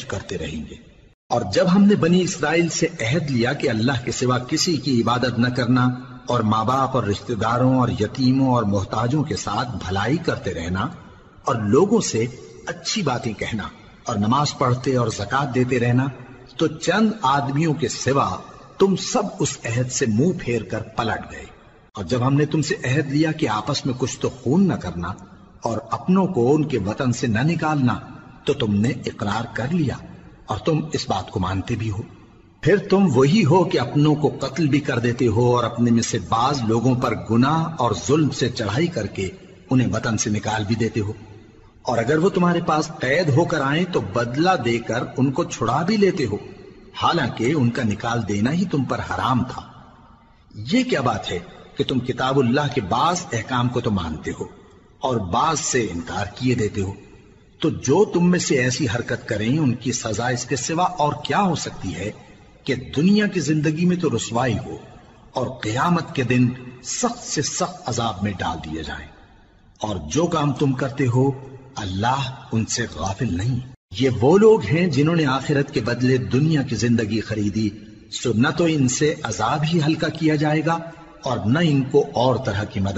کرتے رہیں گے۔ اور جب ہم نے بنی اسرائیل سے عہد لیا کہ اللہ کے سوا کسی کی عبادت نہ کرنا اور ماں باپ اور رشتہ داروں اور یتیموں اور محتاجوں کے ساتھ بھلائی کرتے رہنا اور لوگوں سے اچھی باتیں کہنا اور نماز پڑھتے اور زکوٰۃ دیتے رہنا، تو چند آدمیوں کے سوا تم سب اس عہد سے منہ پھیر کر پلٹ گئے۔ اور جب ہم نے تم سے عہد لیا کہ آپس میں کچھ تو خون نہ کرنا اور اپنوں کو ان کے وطن سے نہ نکالنا، تو تم نے اقرار کر لیا اور تم اس بات کو مانتے بھی ہو۔ پھر تم وہی ہو کہ اپنوں کو قتل بھی کر دیتے ہو اور اپنے میں سے بعض لوگوں پر گناہ اور ظلم سے چڑھائی کر کے انہیں وطن سے نکال بھی دیتے ہو، اور اگر وہ تمہارے پاس قید ہو کر آئیں تو بدلہ دے کر ان کو چھڑا بھی لیتے ہو، حالانکہ ان کا نکال دینا ہی تم پر حرام تھا۔ یہ کیا بات ہے کہ تم کتاب اللہ کے بعض احکام کو تو مانتے ہو اور بعض سے انکار کیے دیتے ہو؟ تو جو تم میں سے ایسی حرکت کریں ان کی سزا اس کے سوا اور کیا ہو سکتی ہے کہ دنیا کی زندگی میں تو رسوائی ہو اور قیامت کے دن سخت سے سخت عذاب میں ڈال دیے جائیں۔ اور جو کام تم کرتے ہو اللہ ان سے غافل نہیں۔ یہ وہ لوگ ہیں جنہوں نے آخرت کے بدلے دنیا کی زندگی خریدی، سو نہ تو ان سے عذاب ہی ہلکا کیا جائے گا اور نہ ان کو اور طرح کی مدد